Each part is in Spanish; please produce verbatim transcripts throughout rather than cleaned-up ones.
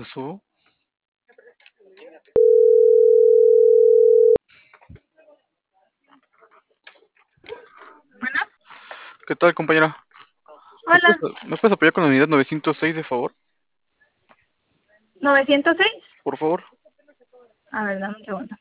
pasó? Bueno, ¿Qué tal, compañera? ¿Me hola, puedes, me puedes apoyar con la unidad novecientos seis, de favor? novecientos seis. Por favor. A ver, dame un segundo.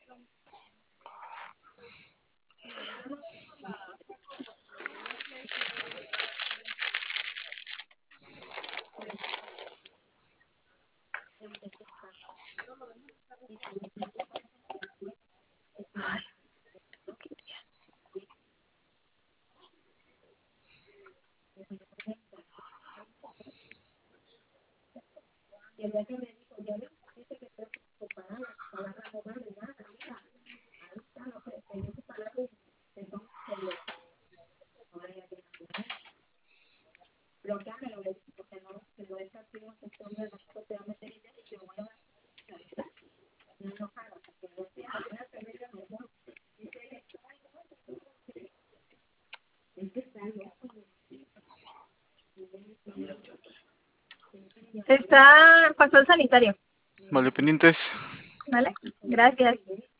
Está, pasó el sanitario, Vale, pendientes. ¿vale? Gracias.